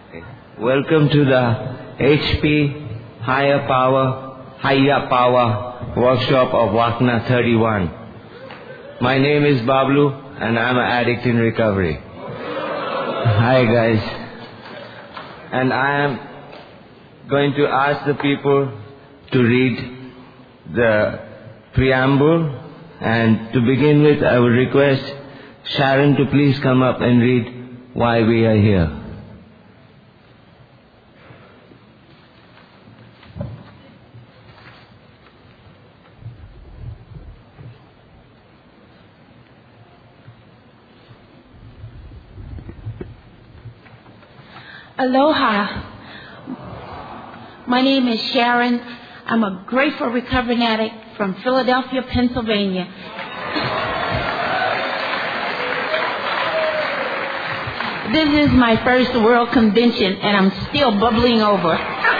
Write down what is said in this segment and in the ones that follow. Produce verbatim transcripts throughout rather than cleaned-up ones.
Welcome to the H P Higher Power, Higher Power workshop of Wakna thirty-one. My name is Bablu and I'm an addict in recovery. Hi guys. And I am going to ask the people to read the preamble, and to begin with I would request Sharon to please come up and read why we are here. Aloha. My name is Sharon. I'm a grateful recovering addict from Philadelphia, Pennsylvania. This is my first world convention and I'm still bubbling over.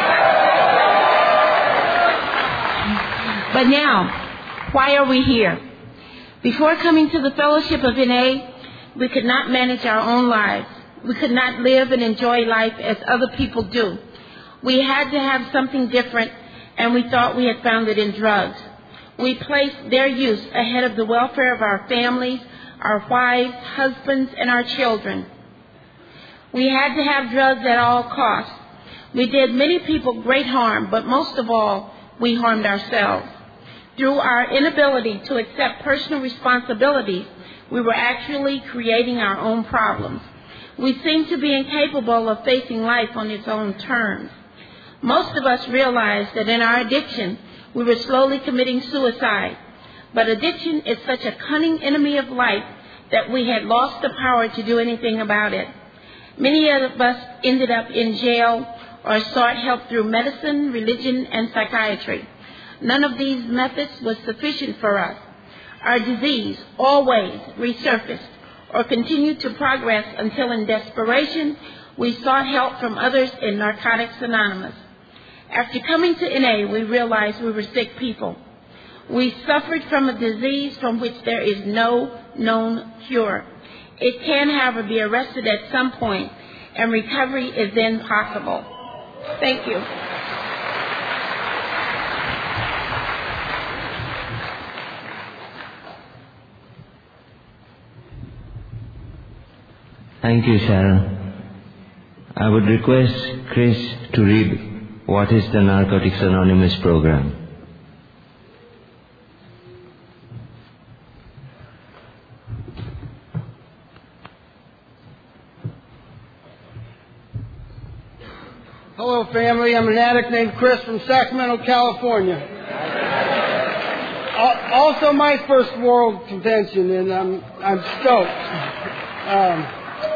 But now, why are we here? Before coming to the Fellowship of N A, we could not manage our own lives. We could not live and enjoy life as other people do. We had to have something different, and we thought we had found it in drugs. We placed their use ahead of the welfare of our families, our wives, husbands, and our children. We had to have drugs at all costs. We did many people great harm, but most of all, we harmed ourselves. Through our inability to accept personal responsibilities, we were actually creating our own problems. We seem to be incapable of facing life on its own terms. Most of us realized that in our addiction, we were slowly committing suicide. But addiction is such a cunning enemy of life that we had lost the power to do anything about it. Many of us ended up in jail or sought help through medicine, religion, and psychiatry. None of these methods was sufficient for us. Our disease always resurfaced or continued to progress until in desperation we sought help from others in Narcotics Anonymous. After coming to N A, we realized we were sick people. We suffered from a disease from which there is no known cure. It can, however, be arrested at some point, and recovery is then possible. Thank you. Thank you, Sharon. I would request Chris to read what is the Narcotics Anonymous program. Hello, family. I'm an addict named Chris from Sacramento, California. Also, my first world convention, and I'm I'm stoked. Um,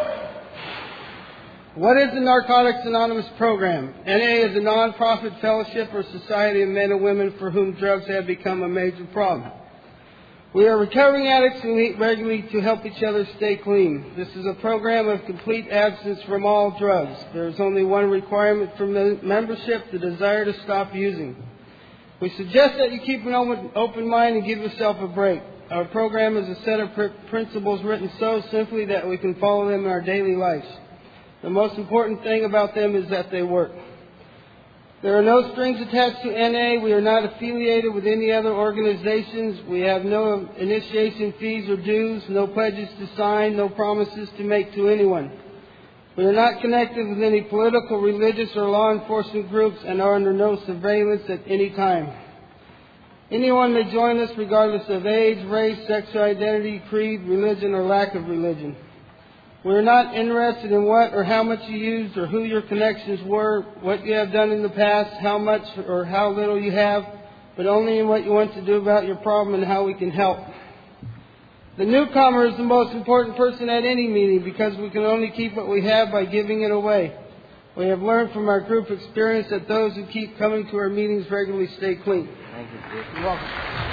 What is the Narcotics Anonymous program? N A is a non-profit fellowship or society of men and women for whom drugs have become a major problem. We are recovering addicts who meet regularly to help each other stay clean. This is a program of complete abstinence from all drugs. There is only one requirement for membership, the desire to stop using. We suggest that you keep an open mind and give yourself a break. Our program is a set of principles written so simply that we can follow them in our daily lives. The most important thing about them is that they work. There are no strings attached to N A. We are not affiliated with any other organizations. We have no initiation fees or dues, no pledges to sign, no promises to make to anyone. We are not connected with any political, religious, or law enforcement groups and are under no surveillance at any time. Anyone may join us regardless of age, race, sexual identity, creed, religion, or lack of religion. We are not interested in what or how much you used or who your connections were, what you have done in the past, how much or how little you have, but only in what you want to do about your problem and how we can help. The newcomer is the most important person at any meeting because we can only keep what we have by giving it away. We have learned from our group experience that those who keep coming to our meetings regularly stay clean. Thank you, Chris. You're welcome.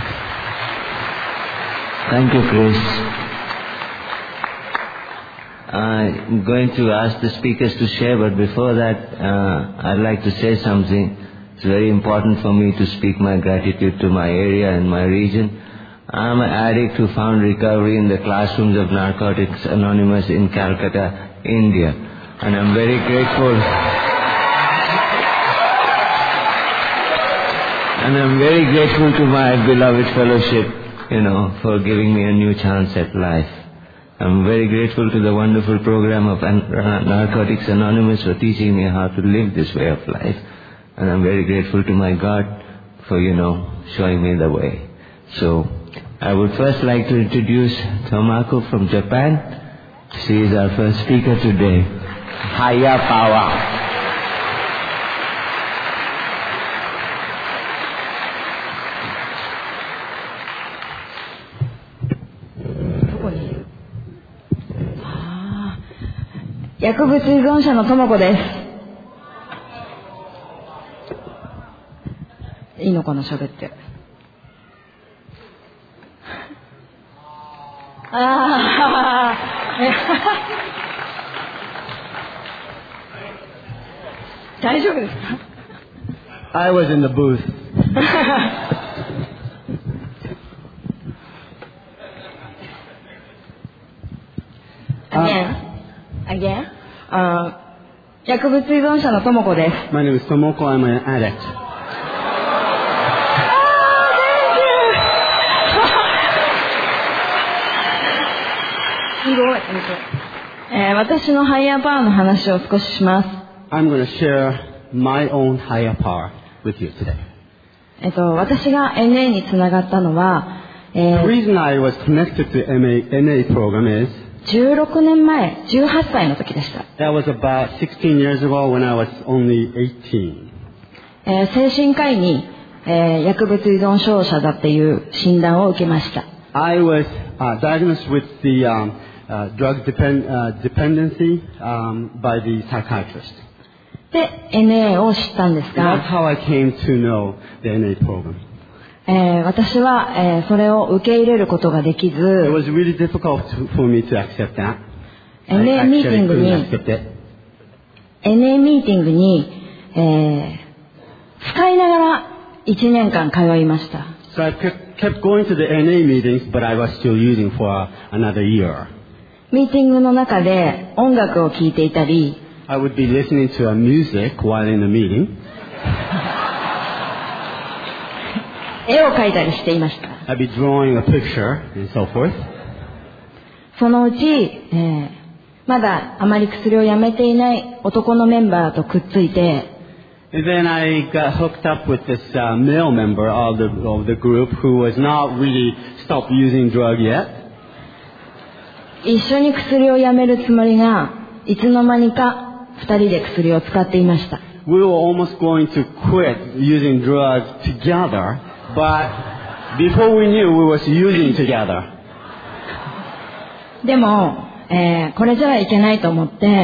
Thank you, Chris. I'm going to ask the speakers to share, but before that, uh, I'd like to say something. It's very important for me to speak my gratitude to my area and my region. I'm an addict who found recovery in the classrooms of Narcotics Anonymous in Calcutta, India. And I'm very grateful. And I'm very grateful to my beloved fellowship, you know, for giving me a new chance at life. I'm very grateful to the wonderful program of Narcotics Anonymous for teaching me how to live this way of life. And I'm very grateful to my God for, you know, showing me the way. So, I would first like to introduce Tomako from Japan. She is our first speaker today. Higher power. Ah, 薬物依存者のともこです。いいのかな、喋って。ああ、大丈夫ですか？ I was in the booth. Again? Again? あ、薬物依存者のともこです。 My name is Tomoko. I'm an addict. すごい。えー、私のハイヤーパワーの話を少しします。 I'm going to share my own higher power with you today. えっと、私が エヌエー につながったのは、え The ー、 reason I was connected to M A, N A program is じゅうろくねんまえ、じゅうはっさいの時でした。 that was about sixteen years ago when I was only eighteen. えー、精神科医に、えー、薬物依存症者だっていう診断を受けました。 I was uh, diagnosed with the um, uh, drug depend, uh, dependency um, by the psychiatrist. で、エヌエー を知ったんです That's が、 how I came to know the N A program. えー、私は、えー、それを受け入れることができ It ず、 was really difficult to, for me to accept that. I エヌエー ミーティ actually ング couldn't に、 accept it. エヌエー ミーティングに、えー、使いながらいちねんかん通いました。 So I kept kept going to the N A meetings, but I was still using for another year. ミーティングの中で音楽を聴いていたり、 I would be listening to a music while in the meeting. 絵を描いたりしていました。 I'd be drawing a picture and so forth. そのうち、えー、まだあまり薬をやめていない男のメンバーとくっついて、 And then I got hooked up with this uh, male member of the, of the group who was not really stopped using drug yet. 一緒に薬をやめるつもりが、いつの間にか二人で薬を使っていました。 We were almost going to quit using drugs together, but before we knew, we were using together. でも、えー、これじゃいけないと思って、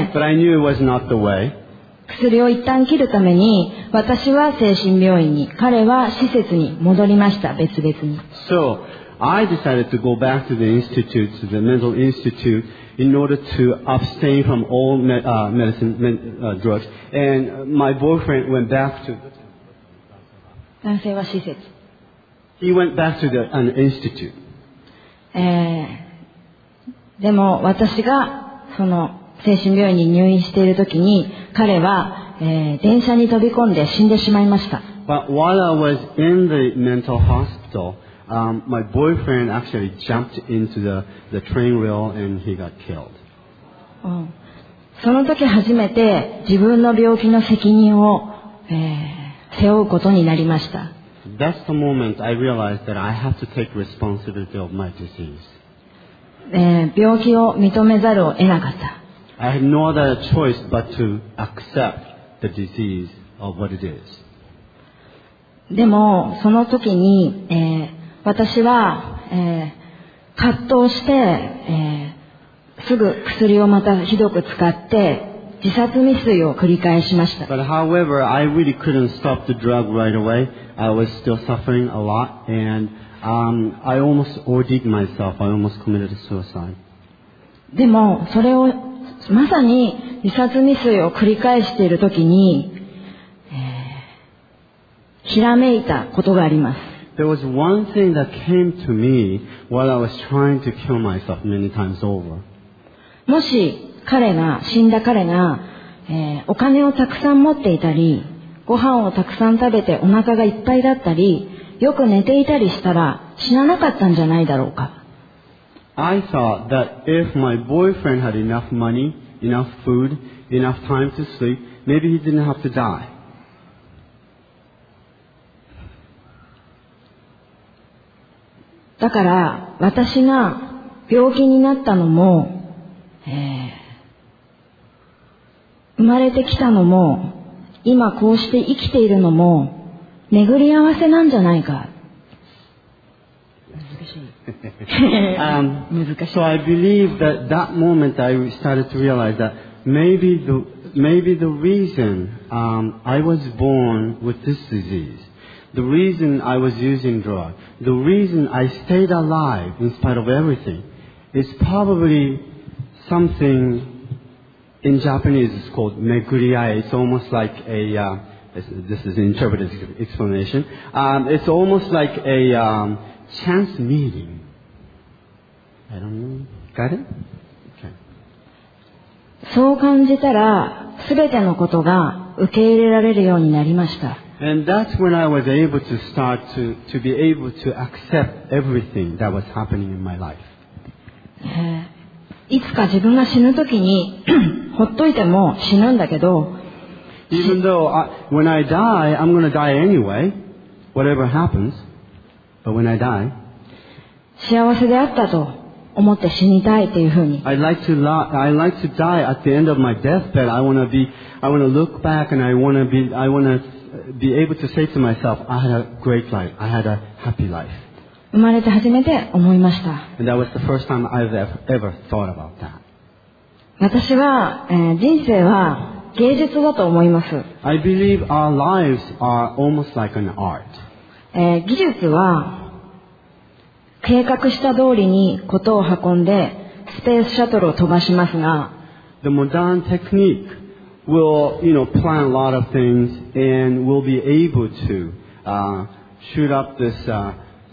But I knew it was not the way. 薬を一旦切るために、私は精神病院に、彼は施設に戻りました、別々に。 So I decided to go back to the institute, to the mental institute, in order to abstain from all me, uh, medicine, med, uh, drugs. And my boyfriend went back to. 男性は施設。 He went back to the, an institute. えー、でも私がその精神病院に入院している時に彼は、えー、電車に飛び込んで死んでしまいました。 But while I was in the mental hospital, um, my boyfriend actually jumped into the, the train rail and he got killed. うん、その時初めて自分の病気の責任を、えー、背負うことになりました。 That's the moment I realized that I have to take responsibility of my disease. えー、病気を認めざるを得なかった。 I had no other choice but to accept the disease of what it is. でもその時に、えー、私は、えー、葛藤して、えー、すぐ薬をまたひどく使って自殺未遂を繰り返しました。 But however, I really couldn't stop the drug right away. I was still suffering a lot, and um, I almost ordered myself. I almost committed suicide. でもそれをまさに自殺未遂を繰り返している時に、えー、ひらめいたことがあります。 There was one thing that came to me while I was trying to kill myself many times over. もし彼が、死んだ彼が、えー、お金をたくさん持っていたり、ご飯をたくさん食べてお腹がいっぱいだったり、よく寝ていたりしたら死ななかったんじゃないだろうか。 I thought that if my boyfriend had enough money, enough food, enough time to sleep, maybe he didn't have to die. だから私が病気になったのも、えー、生まれてきたのも、今こうして生きているのも巡り合わせなんじゃないか。難しい。 um, 難しい。 So I believe that that moment I started to realize that maybe the maybe the reason um, I was born with this disease, the reason I was using drugs, the reason I stayed alive in spite of everything, is probably something in Japanese it's called meguriai. It's almost like a uh, this is an interpretive explanation. Um, it's almost like a um, chance meeting. I don't know. Got it? Okay. そう感じたら、すべてのことが受け入れられるようになりました。 And that's when I was able to start to, to be able to accept everything that was happening in my life. えーいつか自分が死ぬときにほっといても死ぬんだけど、 Even though I, when I die, I'm going to die anyway, whatever happens. But when I die, 幸せであったと思って死にたいっていうふうに。 I'd like to li- I like to die at the end of my deathbed. I want to be, I want to look back and I want to be, I want to be able to say to myself, I had a great life. I had a happy life. 生まれて初めて思いました。 And that was the first time I've ever, ever thought about that. 私は、えー人生は芸術だと思います。 I believe our lives are almost like an art. えー技術は計画した通りにことを運んでスペースシャトルを飛ばしますが、 The modern technique will, you know, plan a lot of things and will be able to uh, shoot up this uh,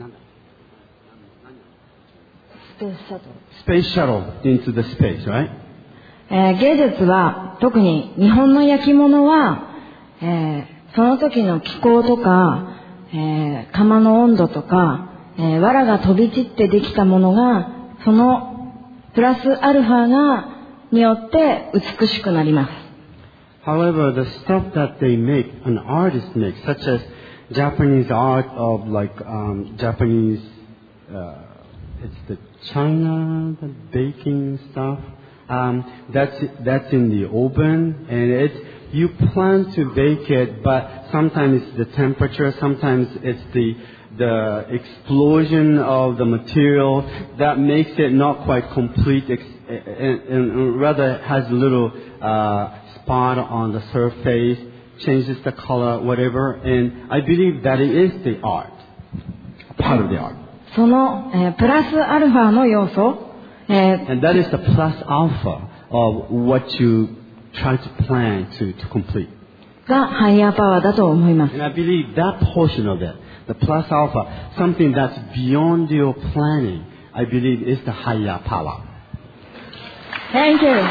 スペースシャトル space shuttle into the space, right? えー芸術は特に日本の焼き物は、えーその時の気候とか、えー窯の温度とか、えー藁が飛び散ってできたものがそのプラスアルファがによって美しくなります。 However, the stuff that they make, an artist makes, such as Japanese art of like um, Japanese, uh, it's the China, the baking stuff. Um, that's that's in the oven, and it's you plan to bake it, but sometimes it's the temperature, sometimes it's the the explosion of the material that makes it not quite complete, ex- and, and rather has a little uh, spot on the surface, changes the color, whatever. And I believe that it is the art, part of the art. その、えープラスアルファの要素、えー And that is the plus alpha of what you try to plan to, to complete. がハイヤーパワーだと思います。 And I believe that portion of it, the plus alpha, something that's beyond your planning, I believe is the higher power. Thank you.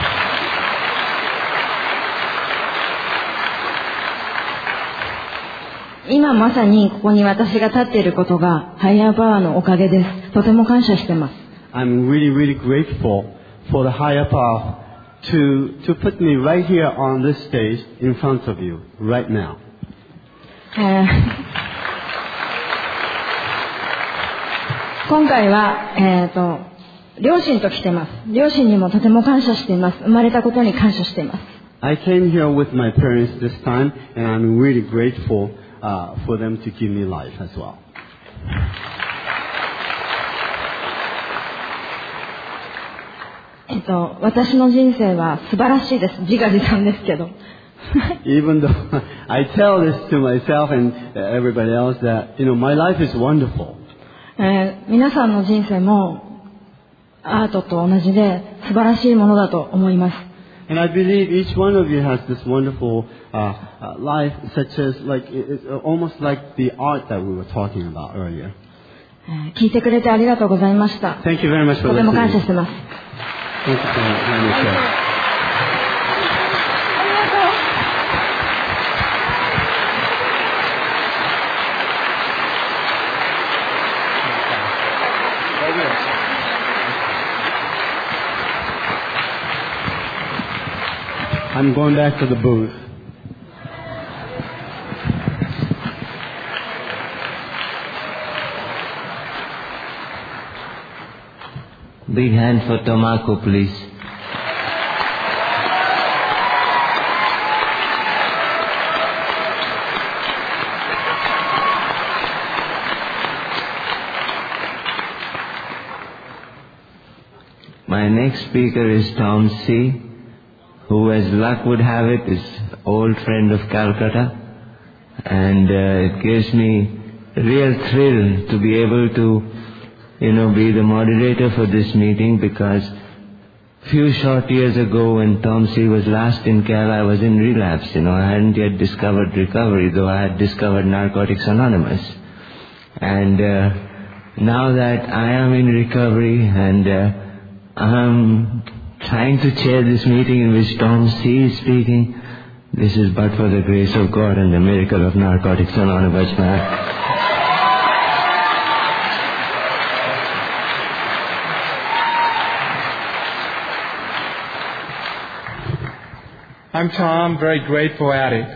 今まさにここに私が立っていることがハイヤーパワーのおかげです。とても感謝してます。 I'm really, really grateful for the higher power to, to put me right here on this stage in front of you right now. えー今回は、えーと、両親と来てます。両親にもとても感謝しています。生まれたことに感謝しています。 I came here with my parents this time, and I'm really grateful uh, for them to give me life as well. えっと、私の人生は素晴らしいです。自画自賛ですけど。 Even though I tell this to myself and everybody else that, you know, my life is wonderful. えー皆さんの人生もアートと同じで素晴らしいものだと思います。 And I believe each one of you has this wonderful uh, uh, life, such as like it's almost like the art that we were talking about earlier. えー聞いてくれてありがとうございました。 Thank you very much for とても感謝し listening. てます。 Thank you for letting me share. I'm going back to the booth. Big hand for Tomako, please. My next speaker is Tom C., who, as luck would have it, is an old friend of Calcutta. And uh, it gives me a real thrill to be able to, you know, be the moderator for this meeting, because a few short years ago when Tom C. was last in Cal, I was in relapse. You know, I hadn't yet discovered recovery, though I had discovered Narcotics Anonymous. And uh, now that I am in recovery and uh, I'm trying to chair this meeting in which Tom C. is speaking, this is but for the grace of God and the miracle of Narcotics Anonymous. I'm Tom, very grateful addict.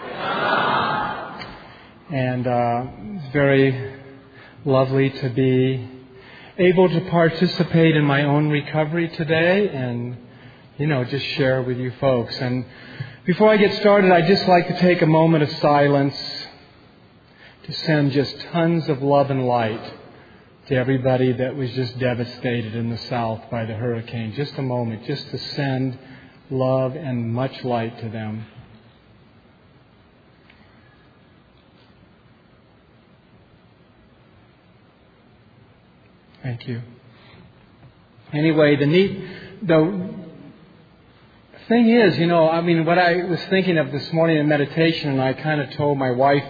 And uh, it's very lovely to be able to participate in my own recovery today and, you know, just share with you folks. And before I get started, I'd just like to take a moment of silence to send just tons of love and light to everybody that was just devastated in the South by the hurricane. Just a moment, just to send love and much light to them. Thank you. Anyway, the neat, the thing is, you know, I mean, what I was thinking of this morning in meditation, and I kind of told my wife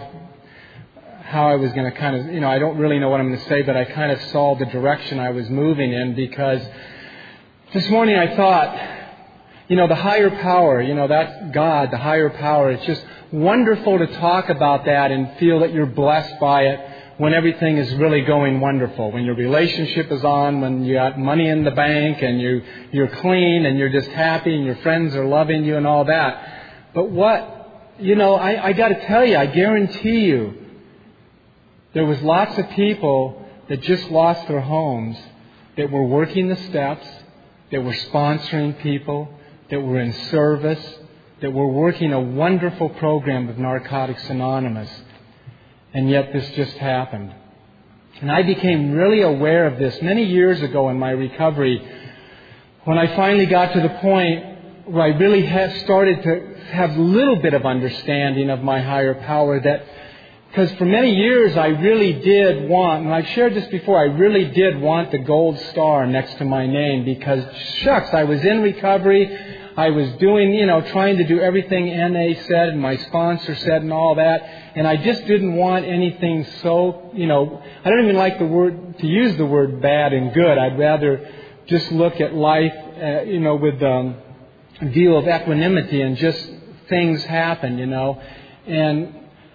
how I was going to kind of, you know, I don't really know what I'm going to say, but I kind of saw the direction I was moving in, because this morning I thought, you know, the higher power, you know, that's God, the higher power. It's just wonderful to talk about that and feel that you're blessed by it when everything is really going wonderful, when your relationship is on, when you got money in the bank and you, you're clean and you're just happy and your friends are loving you and all that. But what, you know, I, I got to tell you, I guarantee you, there was lots of people that just lost their homes, that were working the steps, that were sponsoring people, that were in service, that were working a wonderful program of Narcotics Anonymous. And yet this just happened. And I became really aware of this many years ago in my recovery, when I finally got to the point where I really have started to have a little bit of understanding of my higher power. That, because for many years I really did want, and I've shared this before, I really did want the gold star next to my name, because shucks, I was in recovery. I was doing, you know, trying to do everything N A said and my sponsor said and all that. And I just didn't want anything so, you know, I don't even like the word, to use the word bad and good. I'd rather just look at life, uh, you know, with um, a view of equanimity, and just things happen, you know. And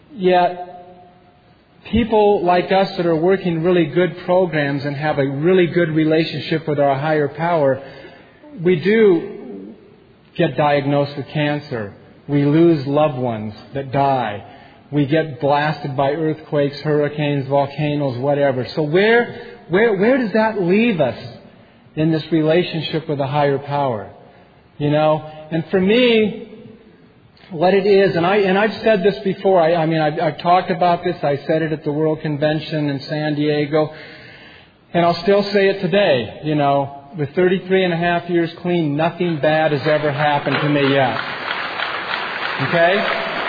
yet, people like us that are working really good programs and have a really good relationship with our higher power, we do get diagnosed with cancer. We lose loved ones that die. We get blasted by earthquakes, hurricanes, volcanoes, whatever. So where, where, where does that leave us in this relationship with a higher power? You know, and for me, what it is, and I and I've said this before. I, I mean, I've, I've talked about this. I said it at the World Convention in San Diego, and I'll still say it today. You know. With thirty-three and a half years clean, nothing bad has ever happened to me yet. Okay?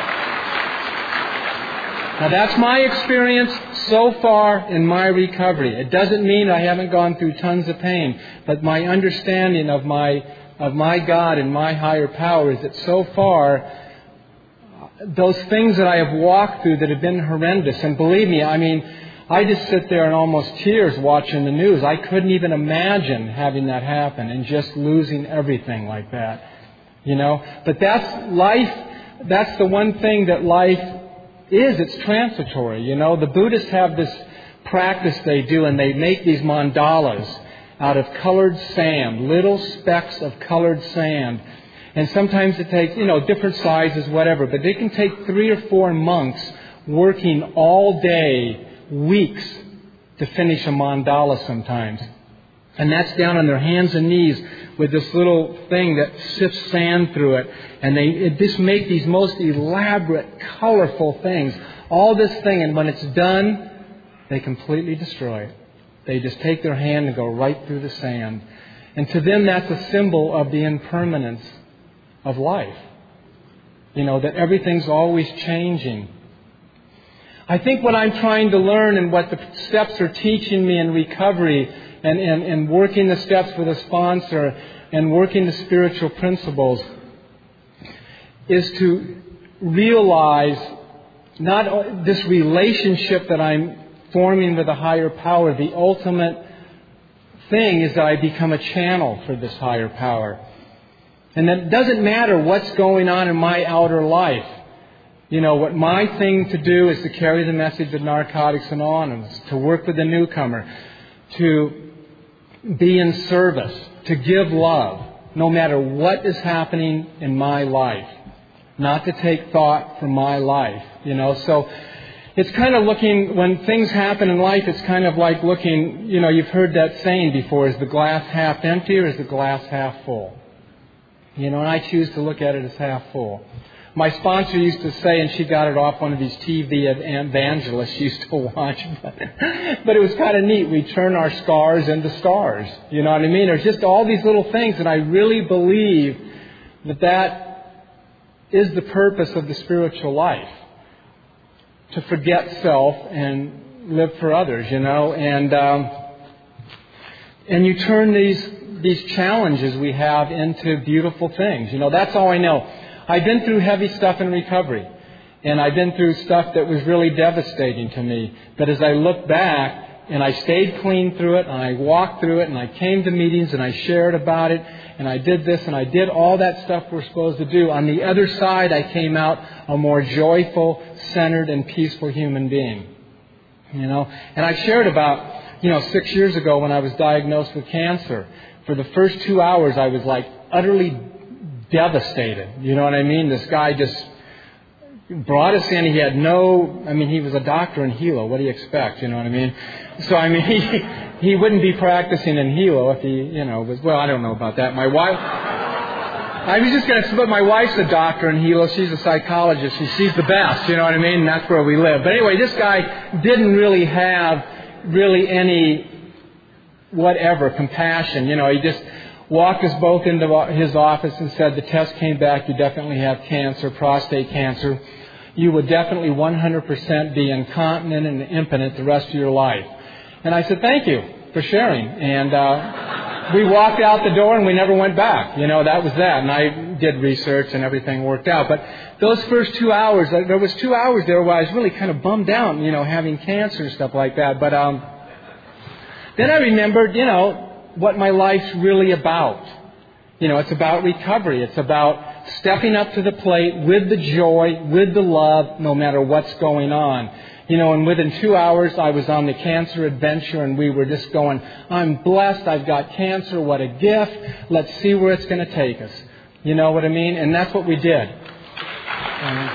Now that's my experience so far in my recovery. It doesn't mean I haven't gone through tons of pain, but my understanding of my of my God and my higher power is that so far, those things that I have walked through that have been horrendous, and believe me, I mean, I just sit there in almost tears watching the news. I couldn't even imagine having that happen and just losing everything like that. You know? But that's life. That's the one thing that life is. It's transitory. You know? The Buddhists have this practice they do, and they make these mandalas out of colored sand, little specks of colored sand. And sometimes it takes, you know, different sizes, whatever. But they can take three or four monks working all day, weeks, to finish a mandala sometimes. And that's down on their hands and knees with this little thing that sifts sand through it. And they it just make these most elaborate, colorful things. All this thing, and when it's done, they completely destroy it. They just take their hand and go right through the sand. And to them, that's a symbol of the impermanence of life. You know, that everything's always changing. I think what I'm trying to learn and what the steps are teaching me in recovery and, and, and working the steps with a sponsor and working the spiritual principles is to realize not this relationship that I'm forming with a higher power. The ultimate thing is that I become a channel for this higher power. And that it doesn't matter what's going on in my outer life. You know, what my thing to do is to carry the message of Narcotics Anonymous, to work with the newcomer, to be in service, to give love, no matter what is happening in my life. Not to take thought for my life, you know. So it's kind of looking, when things happen in life, it's kind of like looking, you know, you've heard that saying before, is the glass half empty or is the glass half full? You know, and I choose to look at it as half full. My sponsor used to say, and she got it off one of these T V evangelists she used to watch, but, but it was kind of neat. We turn our scars into stars. You know what I mean? There's just all these little things, and I really believe that that is the purpose of the spiritual life. To forget self and live for others, you know, and um, and you turn these these challenges we have into beautiful things. You know, that's all I know. I've been through heavy stuff in recovery, and I've been through stuff that was really devastating to me. But as I look back, and I stayed clean through it, and I walked through it, and I came to meetings, and I shared about it, and I did this, and I did all that stuff we're supposed to do. On the other side, I came out a more joyful, centered, and peaceful human being. You know, and I shared about, you know, six years ago when I was diagnosed with cancer. For the first two hours, I was like utterly devastated. You know what I mean? This guy just brought us in. He had no, I mean, he was a doctor in Hilo. What do you expect? You know what I mean? So, I mean, he, he wouldn't be practicing in Hilo if he, you know, was, well, I don't know about that. My wife, I was just going to, but my wife's a doctor in Hilo. She's a psychologist. She, she's the best. You know what I mean? And that's where we live. But anyway, this guy didn't really have really any whatever compassion. You know, he just walked us both into his office and said, the test came back, you definitely have cancer, prostate cancer. You would definitely one hundred percent be incontinent and impotent the rest of your life. And I said, thank you for sharing. And uh, we walked out the door and we never went back. You know, that was that. And I did research and everything worked out. But those first two hours, there was two hours there where I was really kind of bummed out, you know, having cancer and stuff like that. But um, then I remembered, you know, what my life's really about. You know, it's about recovery. It's about stepping up to the plate with the joy, with the love, no matter what's going on. You know, and within two hours, I was on the cancer adventure, and we were just going, I'm blessed, I've got cancer, what a gift. Let's see where it's going to take us. You know what I mean? And that's what we did. Um,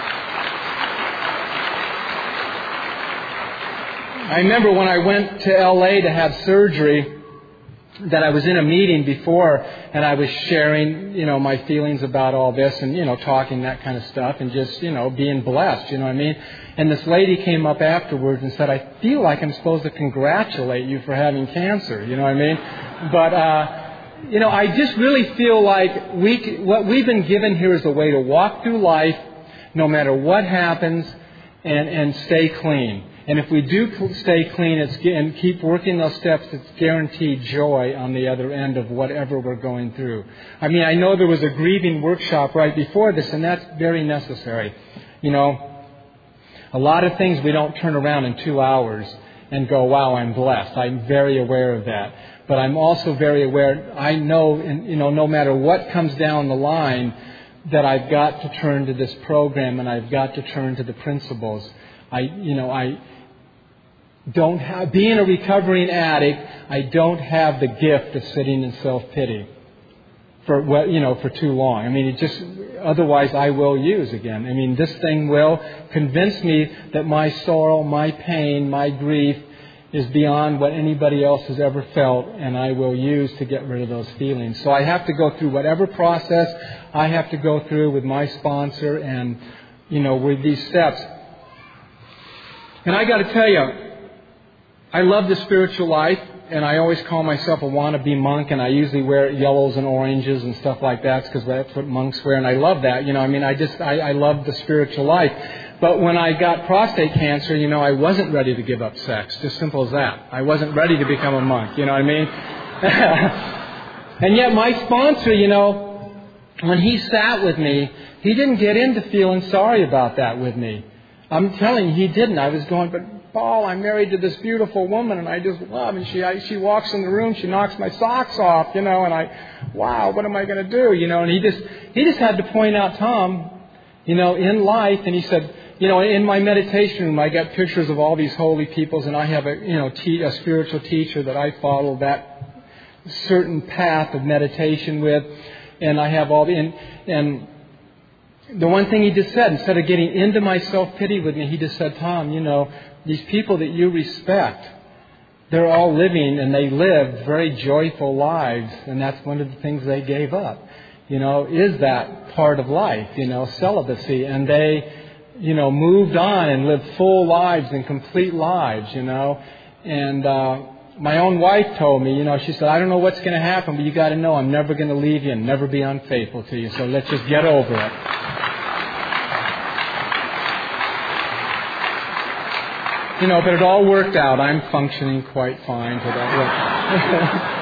I remember when I went to L A to have surgery, that I was in a meeting before, and I was sharing, you know, my feelings about all this and, you know, talking that kind of stuff and just, you know, being blessed, you know what I mean? And this lady came up afterwards and said, I feel like I'm supposed to congratulate you for having cancer, you know what I mean? But, uh, you know, I just really feel like we, what we've been given here is a way to walk through life no matter what happens and, and stay clean. And if we do stay clean it's, and keep working those steps, it's guaranteed joy on the other end of whatever we're going through. I mean, I know there was a grieving workshop right before this, and that's very necessary. You know, a lot of things we don't turn around in two hours. and go, wow, I'm blessed. I'm very aware of that. But I'm also very aware, I know, you know, no matter what comes down the line, that I've got to turn to this program and I've got to turn to the principles. I, you know, I don't have, being a recovering addict, I don't have the gift of sitting in self-pity for, well, you know, for too long. I mean, it just, otherwise I will use again. I mean, this thing will convince me that my sorrow, my pain, my grief is beyond what anybody else has ever felt, and I will use to get rid of those feelings. So I have to go through whatever process I have to go through with my sponsor and, you know, with these steps. And I got to tell you, I love the spiritual life, and I always call myself a wannabe monk, and I usually wear yellows and oranges and stuff like that because that's what monks wear, and I love that. You know, I mean, I just, I, I love the spiritual life. But when I got prostate cancer, you know, I wasn't ready to give up sex. Just simple as that. I wasn't ready to become a monk. You know what I mean? And yet my sponsor, you know, when he sat with me, he didn't get into feeling sorry about that with me. I'm telling you, he didn't. I was going, but Paul, I'm married to this beautiful woman, and I just love, and she I, she walks in the room, she knocks my socks off, you know, and I, wow, what am I going to do? You know, and he just he just had to point out, Tom, you know, in life, and he said, you know, in my meditation room, I got pictures of all these holy peoples, and I have a, you know, te- a spiritual teacher that I follow that certain path of meditation with, and I have all the, and, and the one thing he just said, instead of getting into my self-pity with me, he just said, Tom, you know, these people that you respect, they're all living, and they live very joyful lives, and that's one of the things they gave up, you know, is that part of life, you know, celibacy, and they, you know, moved on and lived full lives and complete lives, you know. And uh, my own wife told me, you know, she said, I don't know what's going to happen, but you got to know I'm never going to leave you and never be unfaithful to you. So let's just get over it. You know, but it all worked out. I'm functioning quite fine to that.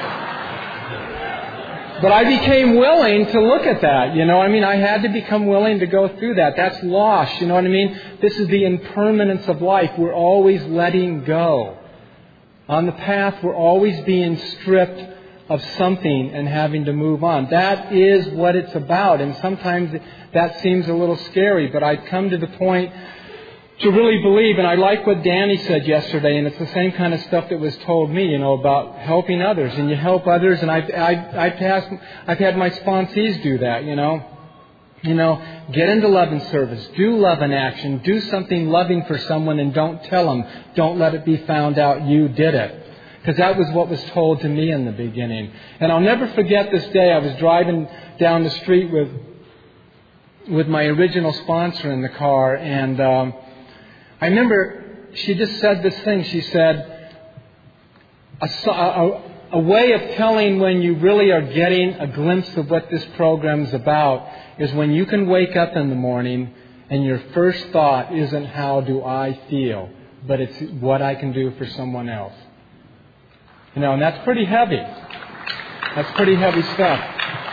But I became willing to look at that, you know. I mean, I had to become willing to go through that. That's loss, you know what I mean? This is the impermanence of life. We're always letting go. On the path, we're always being stripped of something and having to move on. That is what it's about. And sometimes that seems a little scary, but I've come to the point to really believe, and I like what Danny said yesterday, and it's the same kind of stuff that was told me, you know, about helping others, and you help others, and I've, I've, I've, passed, I've had my sponsees do that, you know. You know, get into love and service, do love and action, do something loving for someone and don't tell them, don't let it be found out you did it. Because that was what was told to me in the beginning. And I'll never forget this day. I was driving down the street with, with my original sponsor in the car, and um, I remember she just said this thing. She said, a, a, a way of telling when you really are getting a glimpse of what this program's about is when you can wake up in the morning and your first thought isn't how do I feel, but it's what I can do for someone else. You know, and that's pretty heavy. That's pretty heavy stuff.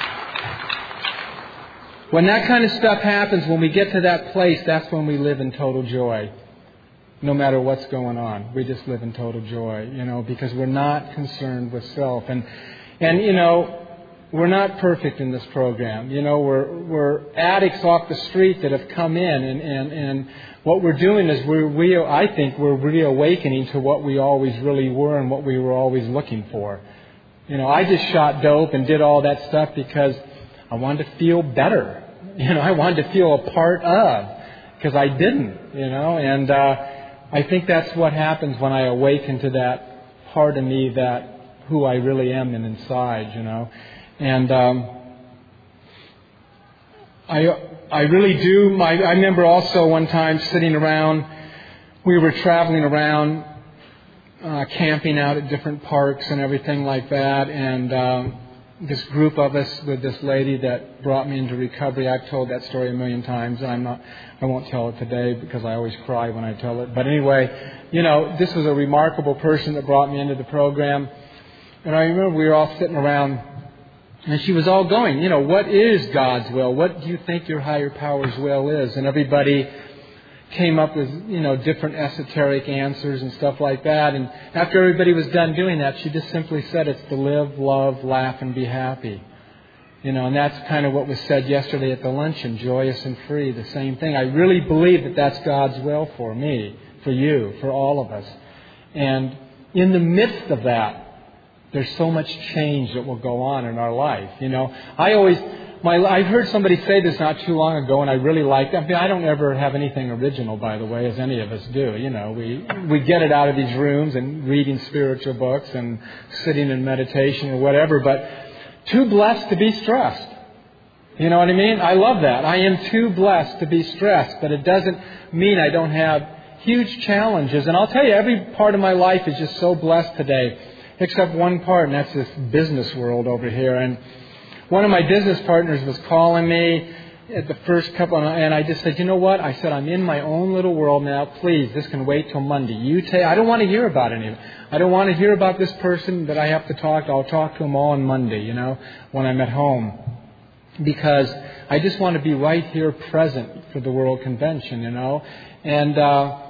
When that kind of stuff happens, when we get to that place, that's when we live in total joy. No matter what's going on, we just live in total joy, you know, because we're not concerned with self. And, and you know, we're not perfect in this program. You know, we're we're addicts off the street that have come in, and, and, and what we're doing is we're we I think we're reawakening to what we always really were and what we were always looking for. You know, I just shot dope and did all that stuff because I wanted to feel better. You know, I wanted to feel a part of, because I didn't. You know, and uh, I think that's what happens when I awaken to that part of me, that who I really am and inside. You know. And um, I I really do. My, I remember also one time sitting around, we were traveling around, uh, camping out at different parks and everything like that. And um, this group of us with this lady that brought me into recovery. I've told that story a million times. I'm not. I won't tell it today because I always cry when I tell it. But anyway, you know, this was a remarkable person that brought me into the program. And I remember we were all sitting around. And she was all going, you know, what is God's will? What do you think your higher power's will is? And everybody came up with, you know, different esoteric answers and stuff like that. And after everybody was done doing that, she just simply said it's to live, love, laugh, and be happy. You know, and that's kind of what was said yesterday at the luncheon, joyous and free, the same thing. I really believe that that's God's will for me, for you, for all of us. And in the midst of that, there's so much change that will go on in our life. You know, I always, my, I heard somebody say this not too long ago, and I really liked it. I mean, I don't ever have anything original, by the way, as any of us do. You know, we we get it out of these rooms and reading spiritual books and sitting in meditation or whatever, but too blessed to be stressed. You know what I mean? I love that. I am too blessed to be stressed, but it doesn't mean I don't have huge challenges. And I'll tell you, every part of my life is just so blessed today, except one part, and that's this business world over here. And one of my business partners was calling me at the first couple, and I just said, you know what? I said, I'm in my own little world now. Please, this can wait till Monday. You take. I don't want to hear about any of it. I don't want to hear about this person that I have to talk to. I'll talk to them all on Monday, you know, when I'm at home. Because I just want to be right here present for the World Convention, you know. And uh,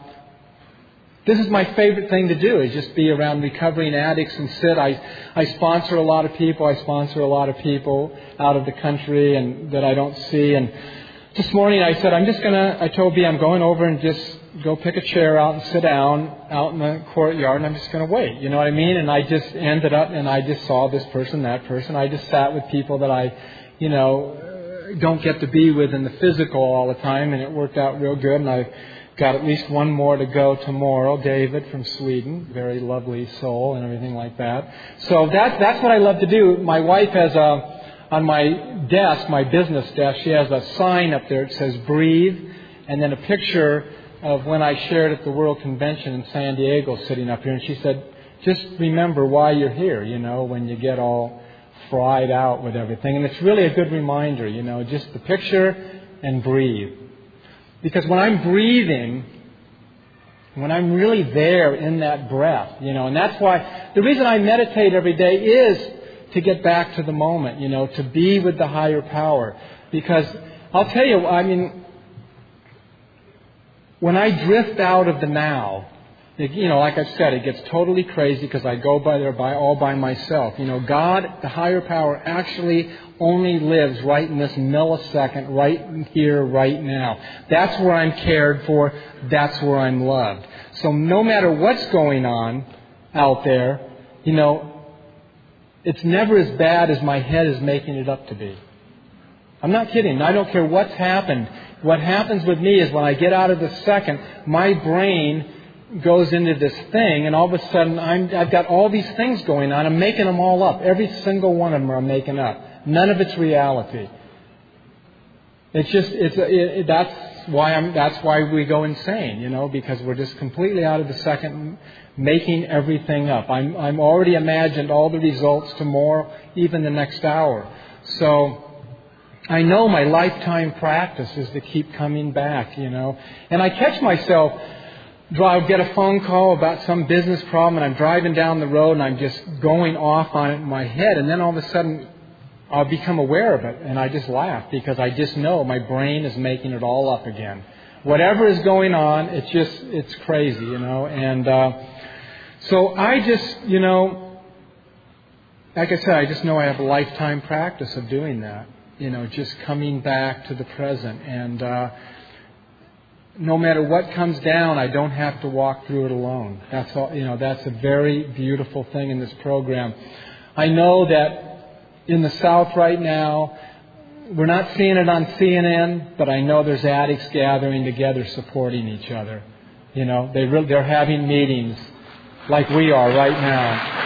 this is my favorite thing to do, is just be around recovering addicts and sit. I, I sponsor a lot of people. I sponsor a lot of people out of the country and that I don't see. And this morning I said, I'm just going to, I told B, I'm going over and just go pick a chair out and sit down out in the courtyard, and I'm just going to wait. You know what I mean? And I just ended up, and I just saw this person, that person. I just sat with people that I, you know, don't get to be with in the physical all the time, and it worked out real good. And I got at least one more to go tomorrow. David from Sweden, very lovely soul and everything like that. So that's that's what I love to do. My wife has a, on my desk, my business desk, she has a sign up there that says breathe, and then a picture of when I shared at the World Convention in San Diego sitting up here. And she said, just remember why you're here, you know, when you get all fried out with everything. And it's really a good reminder, you know, just the picture and breathe. Because when I'm breathing, when I'm really there in that breath, you know, and that's why the reason I meditate every day is to get back to the moment, you know, to be with the higher power. Because I'll tell you, I mean, when I drift out of the now, it, you know, like I've said, it gets totally crazy because I go by there by all by myself. You know, God, the higher power, actually only lives right in this millisecond, right here, right now. That's where I'm cared for. That's where I'm loved. So no matter what's going on out there, you know, it's never as bad as my head is making it up to be. I'm not kidding. I don't care what's happened. What happens with me is when I get out of the second, my brain goes into this thing, and all of a sudden I'm, I've got all these things going on. I'm making them all up. Every single one of them I'm making up. None of it's reality. It's just it's it, it, that's why I'm that's why we go insane, you know, because we're just completely out of the second, making everything up. I'm I'm already imagined all the results tomorrow, even the next hour. So I know my lifetime practice is to keep coming back, you know. And I catch myself, I'll get a phone call about some business problem, and I'm driving down the road, and I'm just going off on it in my head. And then all of a sudden, I'll become aware of it, and I just laugh because I just know my brain is making it all up again. Whatever is going on, it's just, it's crazy, you know. And uh, so I just, you know, like I said, I just know I have a lifetime practice of doing that. You know, just coming back to the present. And uh, no matter what comes down, I don't have to walk through it alone. That's all. You know, that's a very beautiful thing in this program. I know that in the South right now, we're not seeing it on C N N, but I know there's addicts gathering together, supporting each other. You know, they really, they're having meetings like we are right now.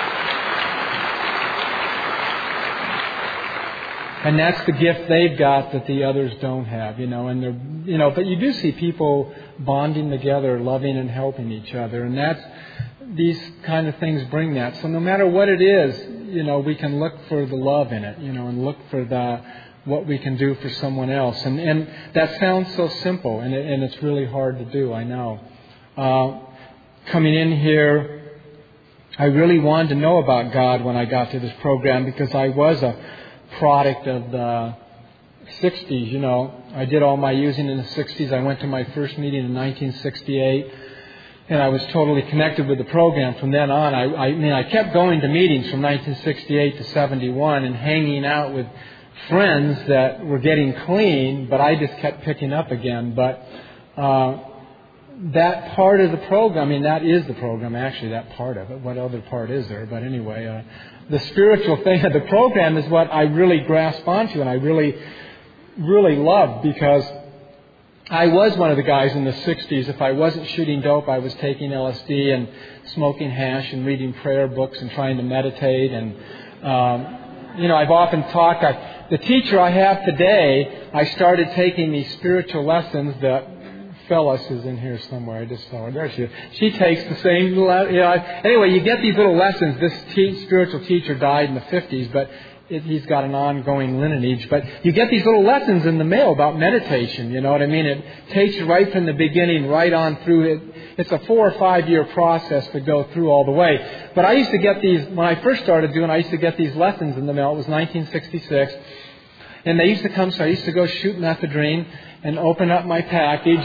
And that's the gift they've got that the others don't have, you know. And they're, you know, but you do see people bonding together, loving and helping each other, and that's these kind of things bring that. So no matter what it is, you know, we can look for the love in it, you know, and look for the what we can do for someone else. And and that sounds so simple, and it, and it's really hard to do. I know. Uh, coming in here, I really wanted to know about God when I got to this program because I was a product of the sixties, you know. I did all my using in the sixties. I went to my first meeting in nineteen sixty-eight, and I was totally connected with the program from then on. I, I mean, I kept going to meetings from nineteen sixty-eight to seventy-one and hanging out with friends that were getting clean, but I just kept picking up again. But uh, that part of the program, I mean, that is the program, actually, that part of it. What other part is there? But anyway, uh, the spiritual thing of the program is what I really grasp onto and I really, really love, because I was one of the guys in the sixties. If I wasn't shooting dope, I was taking L S D and smoking hash and reading prayer books and trying to meditate. And, um, you know, I've often talked, I, the teacher I have today, I started taking these spiritual lessons that Phyllis is in here somewhere. I just saw her. There she is. She takes the same, you know, anyway, you get these little lessons. This te- spiritual teacher died in the fifties, but it, he's got an ongoing lineage. But you get these little lessons in the mail about meditation, you know what I mean? It takes you right from the beginning, right on through it. It's a four or five year process to go through all the way. But I used to get these, when I first started doing, I used to get these lessons in the mail. It was nineteen sixty-six. And they used to come, so I used to go shoot methadone and open up my package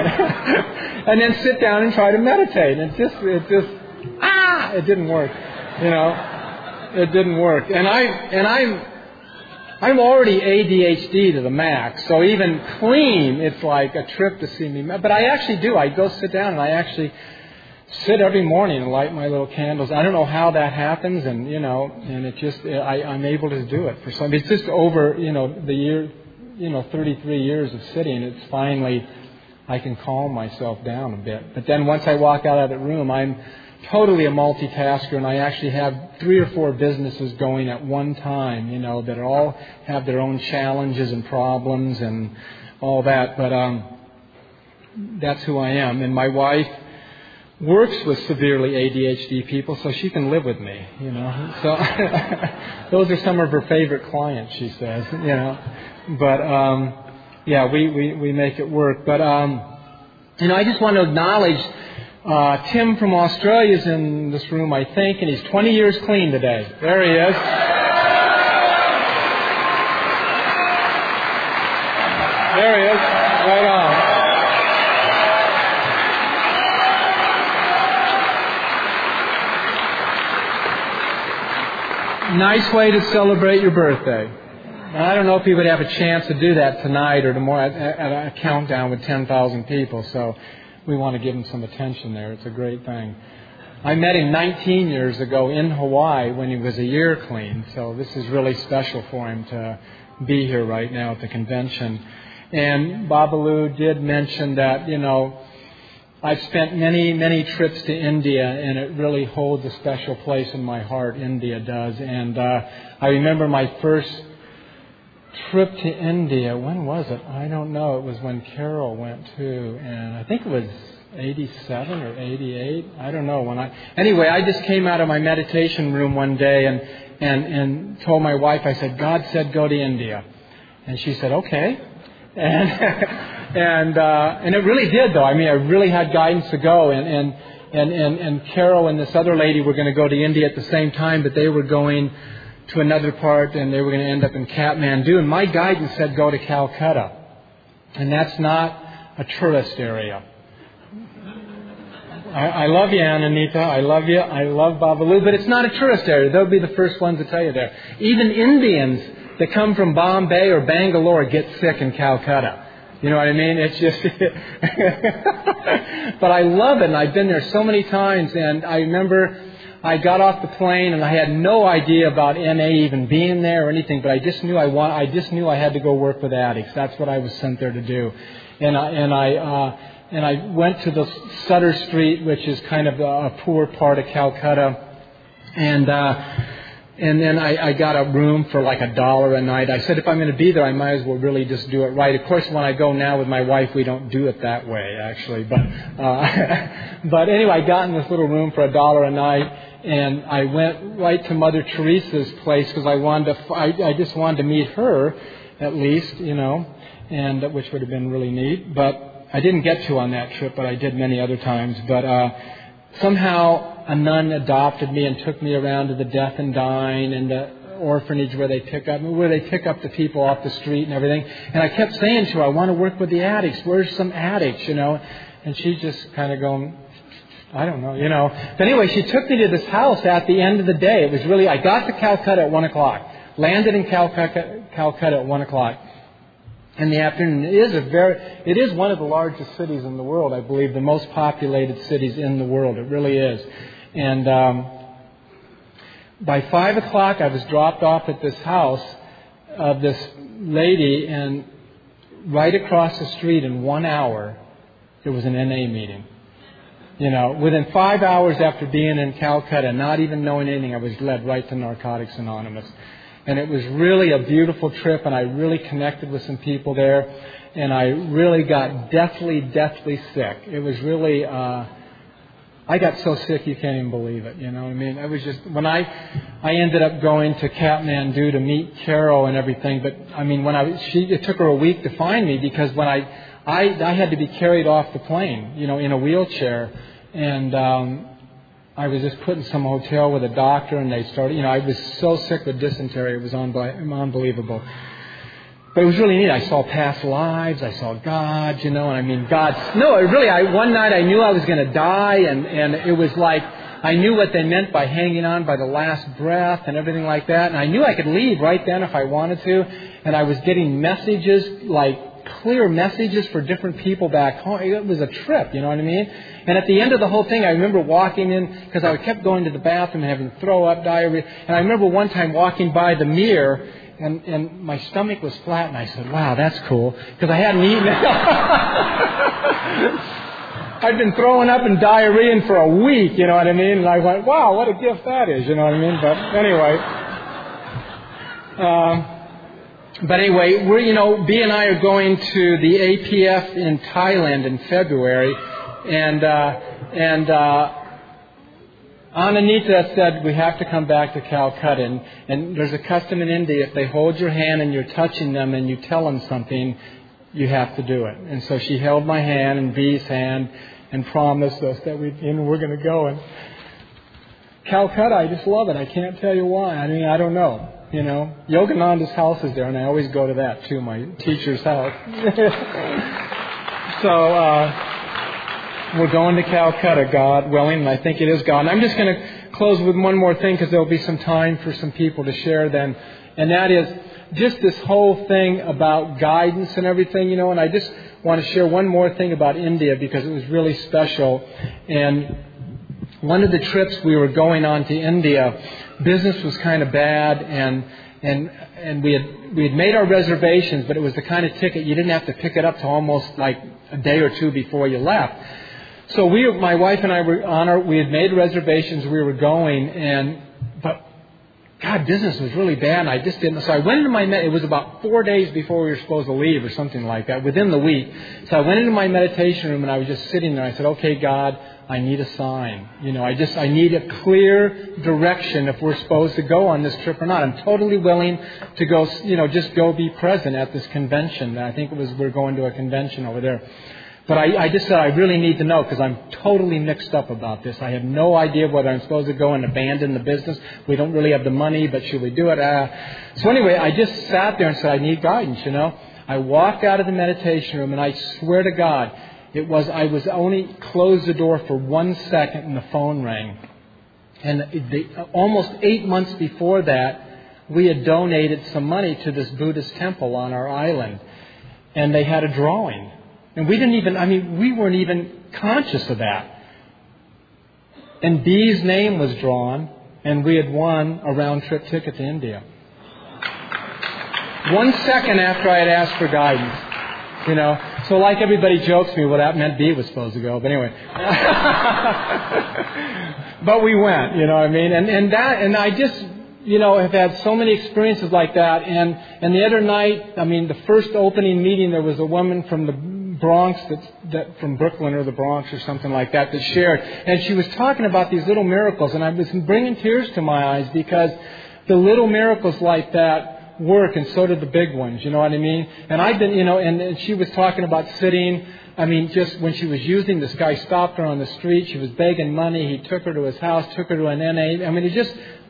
and then sit down and try to meditate. And it just, it just, ah, it didn't work, you know, it didn't work. And I, and I'm, I'm already A D H D to the max, so even clean, it's like a trip to see me. But I actually do. I go sit down and I actually sit every morning and light my little candles. I don't know how that happens, and you know, and it just, I, I'm able to do it for some. It's just over, you know, the year. You know, thirty-three years of sitting, it's finally, I can calm myself down a bit. But then once I walk out of that room, I'm totally a multitasker, and I actually have three or four businesses going at one time, you know, that all have their own challenges and problems and all that. But um, that's who I am. And my wife works with severely A D H D people, so she can live with me, you know. So those are some of her favorite clients, she says, you know. But, um, yeah, we, we, we make it work. But, um, you know, I just want to acknowledge uh, Tim from Australia is in this room, I think, and he's twenty years clean today. There he is. There he is. Right on. Nice way to celebrate your birthday. I don't know if he would have a chance to do that tonight or tomorrow at, at a countdown with ten thousand people, so we want to give him some attention there. It's a great thing. I met him nineteen years ago in Hawaii when he was a year clean, so this is really special for him to be here right now at the convention. And Babalu did mention that, you know, I've spent many, many trips to India, and it really holds a special place in my heart. India does. And uh, I remember my first trip to India. When was it? I don't know. It was when Carol went too, and I think it was eighty-seven or eighty-eight. I don't know when I. Anyway, I just came out of my meditation room one day and and and told my wife. I said, God said go to India, and she said okay, and and uh, and it really did though. I mean, I really had guidance to go, and and and and, and Carol and this other lady were going to go to India at the same time, but they were going to another part, and they were going to end up in Kathmandu. And my guidance said go to Calcutta, and that's not a tourist area. I, I love you, Ananita. I love you. I love Babalu, but it's not a tourist area. They'll be the first ones to tell you there. Even Indians that come from Bombay or Bangalore get sick in Calcutta. You know what I mean? It's just, but I love it, and I've been there so many times, and I remember I got off the plane and I had no idea about N A even being there or anything, but I just knew I want. I just knew I had to go work with addicts. That's what I was sent there to do, and I and I uh, and I went to the Sutter Street, which is kind of a poor part of Calcutta, and uh, and then I, I got a room for like a dollar a night. I said if I'm going to be there, I might as well really just do it right. Of course, when I go now with my wife, we don't do it that way actually, but uh, but anyway, I got in this little room for a dollar a night. And I went right to Mother Teresa's place because I wanted to. I, I just wanted to meet her, at least, you know, and which would have been really neat. But I didn't get to on that trip, but I did many other times. But uh, somehow a nun adopted me and took me around to the deaf and dying and the orphanage where they pick up, where they pick up the people off the street and everything. And I kept saying to her, I want to work with the addicts. Where's some addicts, you know? And she just kind of going, I don't know, you know. But anyway, she took me to this house at the end of the day. It was really, I got to Calcutta at one o'clock. Landed in Calcutta, Calcutta at one o'clock in the afternoon. It is a very, it is one of the largest cities in the world, I believe, the most populated cities in the world. It really is. And um, by five o'clock, I was dropped off at this house of this lady, and right across the street in one hour, there was an N A meeting. You know, within five hours after being in Calcutta, not even knowing anything, I was led right to Narcotics Anonymous. And it was really a beautiful trip, and I really connected with some people there, and I really got deathly, deathly sick. It was really, uh, I got so sick you can't even believe it, you know what I mean? It was just, when I, I ended up going to Kathmandu to meet Carol and everything, but I mean, when I, she, it took her a week to find me, because when I, I, I had to be carried off the plane, you know, in a wheelchair, and, um, I was just put in some hotel with a doctor, and they started, you know, I was so sick with dysentery, it was unbe- unbelievable. But it was really neat. I saw past lives, I saw God, you know, and I mean, God, no, it really, I, one night I knew I was going to die, and, and it was like, I knew what they meant by hanging on by the last breath and everything like that, and I knew I could leave right then if I wanted to, and I was getting messages, like clear messages for different people back home. It was a trip, you know what I mean? And at the end of the whole thing, I remember walking in, because I kept going to the bathroom and having throw up, diarrhea. And I remember one time walking by the mirror, and, and my stomach was flat, and I said, wow, that's cool, because I hadn't eaten it. I'd been throwing up and diarrheaing for a week, you know what I mean? And I went, wow, what a gift that is, you know what I mean? But anyway. Um, But anyway, we're, you know, B and I are going to the A P F in Thailand in February, and uh, and uh, Ananita said we have to come back to Calcutta, and, and there's a custom in India, if they hold your hand and you're touching them and you tell them something, you have to do it. And so she held my hand and B's hand and promised us that we, you know, we're going to go. And Calcutta, I just love it. I can't tell you why. I mean, I don't know. You know, Yogananda's house is there, and I always go to that too, my teacher's house. So uh, we're going to Calcutta, God willing, and I think it is God. And I'm just going to close with one more thing, because there will be some time for some people to share then, and that is just this whole thing about guidance and everything, you know. And I just want to share one more thing about India, because it was really special. And one of the trips we were going on to India, business was kind of bad, and and and we had we had made our reservations, but it was the kind of ticket you didn't have to pick it up till almost like a day or two before you left. So we, my wife and I were on our, we had made reservations, we were going, and but God, business was really bad, and I just didn't. So I went into my med- it was about four days before we were supposed to leave or something like that, within the week. So I went into my meditation room, and I was just sitting there. I said, "Okay, God, I need a sign. You know, I just, I need a clear direction if we're supposed to go on this trip or not. I'm totally willing to go, you know, just go be present at this convention." I think it was, we're going to a convention over there. But I, I just said, I really need to know, because I'm totally mixed up about this. I have no idea whether I'm supposed to go and abandon the business. We don't really have the money, but should we do it? Uh, so anyway, I just sat there and said, I need guidance, you know. I walked out of the meditation room, and I swear to God, It was, I was only closed the door for one second and the phone rang. And the, almost eight months before that, we had donated some money to this Buddhist temple on our island. And they had a drawing. And we didn't even, I mean, we weren't even conscious of that. And B's name was drawn, and we had won a round-trip ticket to India. One second after I had asked for guidance. You know, so like everybody jokes me, well, that meant B was supposed to go. But anyway. But we went, you know what I mean? And, and that, and I just, you know, have had so many experiences like that. And, and the other night, I mean, the first opening meeting, there was a woman from the Bronx, that, that from Brooklyn or the Bronx or something like that, that shared. And she was talking about these little miracles. And I was bringing tears to my eyes, because the little miracles like that work, and so did the big ones, you know what I mean? And I've been, you know, and, and she was talking about sitting, I mean, just when she was using, this guy stopped her on the street, she was begging money, he took her to his house, took her to an N A, I mean, it just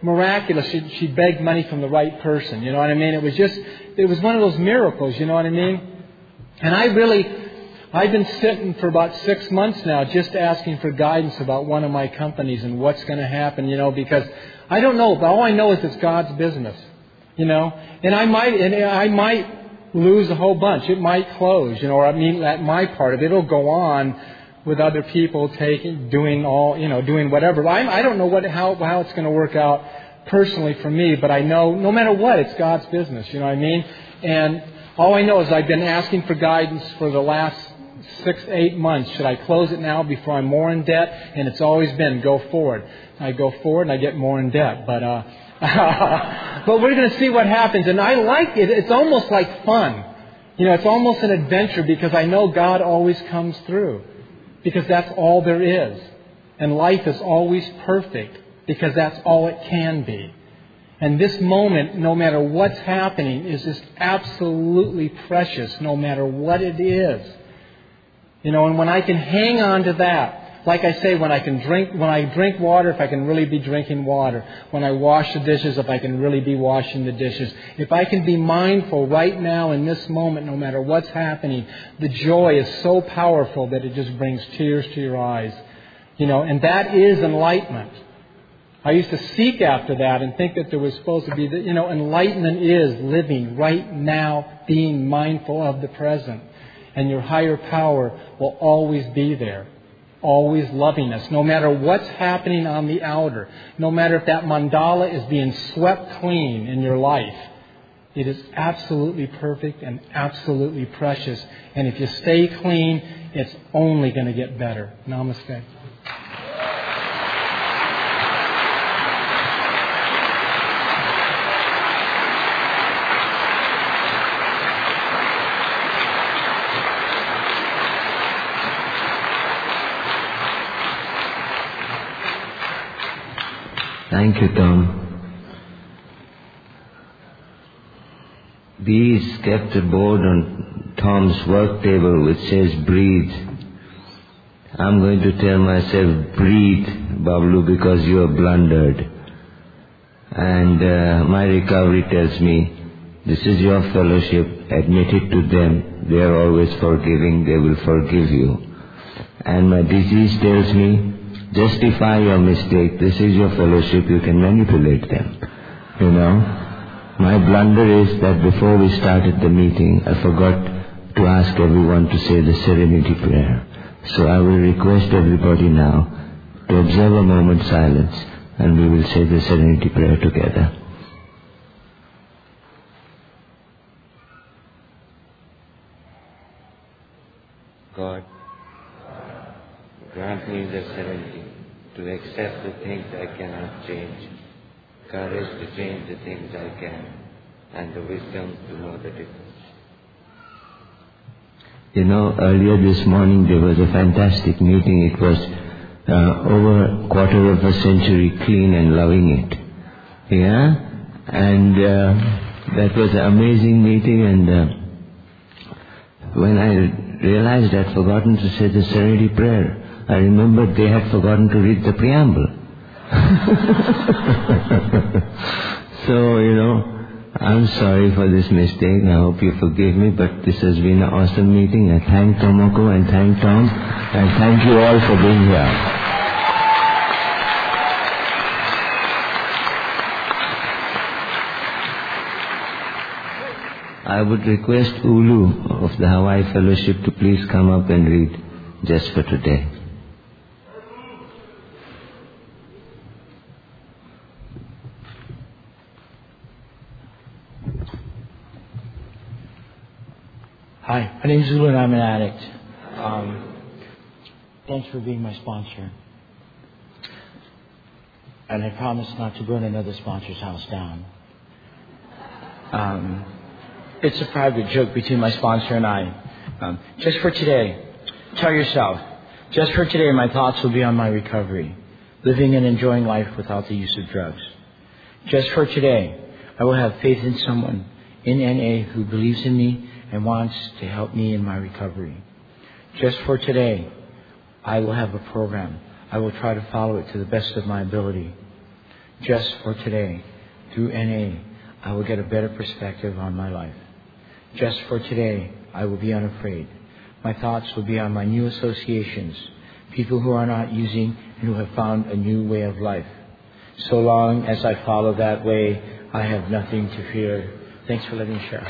miraculous. She, she begged money from the right person. You know what I mean? It was just, it was one of those miracles. You know what I mean? And I really, I've been sitting for about six months now just asking for guidance about one of my companies and what's going to happen, you know, because I don't know, but all I know is it's God's business, you know, and I might, and I might lose a whole bunch. It might close, you know, or I mean, at my part of it, it'll go on with other people taking, doing all, you know, doing whatever. I, I don't know what, how, how it's going to work out personally for me, but I know no matter what, it's God's business, you know what I mean? And all I know is I've been asking for guidance for the last six, eight months. Should I close it now before I'm more in debt? And it's always been go forward. I go forward and I get more in debt. But, uh, but we're going to see what happens. And I like it. It's almost like fun. You know, it's almost an adventure because I know God always comes through. Because that's all there is. And life is always perfect because that's all it can be. And this moment, no matter what's happening, is just absolutely precious, no matter what it is. You know, and when I can hang on to that, like I say, when I can drink, when I drink water, if I can really be drinking water. When I wash the dishes, if I can really be washing the dishes. If I can be mindful right now in this moment, no matter what's happening, the joy is so powerful that it just brings tears to your eyes. You know, and that is enlightenment. I used to seek after that and think that there was supposed to be, the, you know, enlightenment is living right now, being mindful of the present. And your higher power will always be there, always loving us, no matter what's happening on the outer, no matter if that mandala is being swept clean in your life. It is absolutely perfect and absolutely precious. And if you stay clean, it's only going to get better. Namaste. Thank you, Tom. Bees kept a board on Tom's work table which says breathe. I'm going to tell myself breathe, Bablu, because you have blundered. And uh, my recovery tells me this is your fellowship, admit it to them. They are always forgiving, they will forgive you. And my disease tells me justify your mistake. This is your fellowship. You can manipulate them. You know, my blunder is that before we started the meeting, I forgot to ask everyone to say the Serenity Prayer. So I will request everybody now to observe a moment's silence and we will say the Serenity Prayer together. God, grant me the serenity to accept the things I cannot change, courage to change the things I can, and the wisdom to know the difference. You know, earlier this morning there was a fantastic meeting. It was uh, over a quarter of a century clean and loving it. Yeah? And uh, that was an amazing meeting, and uh, when I realized I'd forgotten to say the Serenity Prayer, I remembered they had forgotten to read the preamble. So, you know, I'm sorry for this mistake. I hope you forgive me, but this has been an awesome meeting. I thank Tomoko and thank Tom, and thank you all for being here. I would request Ulu of the Hawaii Fellowship to please come up and read just for today. Hi, my name is Ulu and I'm an addict. Um, thanks for being my sponsor. And I promise not to burn another sponsor's house down. Um, it's a private joke between my sponsor and I. Um, just for today, tell yourself, just for today my thoughts will be on my recovery, living and enjoying life without the use of drugs. Just for today, I will have faith in someone in N A who believes in me and wants to help me in my recovery. Just for today, I will have a program. I will try to follow it to the best of my ability. Just for today, through N A, I will get a better perspective on my life. Just for today, I will be unafraid. My thoughts will be on my new associations, people who are not using and who have found a new way of life. So long as I follow that way, I have nothing to fear. Thanks for letting me share.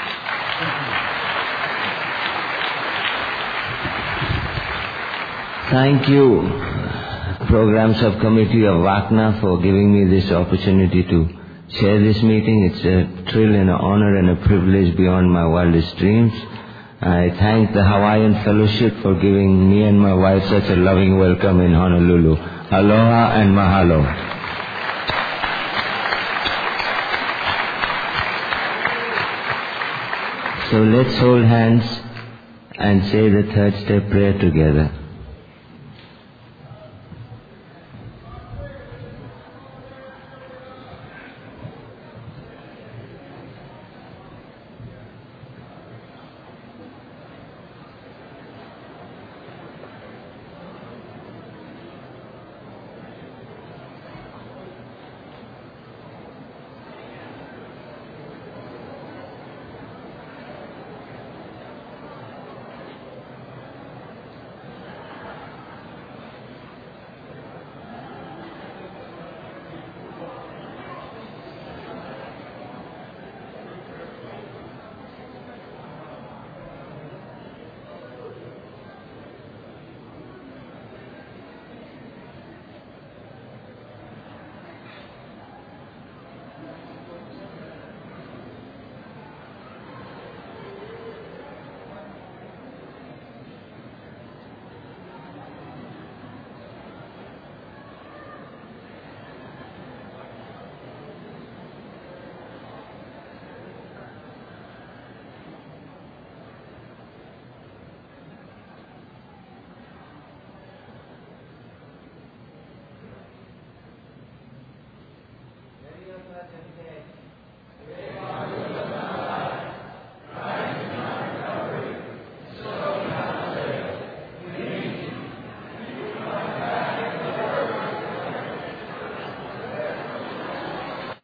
Thank you, Program Subcommittee of WACNA, for giving me this opportunity to chair this meeting. It's a thrill and an honor and a privilege beyond my wildest dreams. I thank the Hawaiian Fellowship for giving me and my wife such a loving welcome in Honolulu. Aloha and mahalo. So let's hold hands and say the third step prayer together.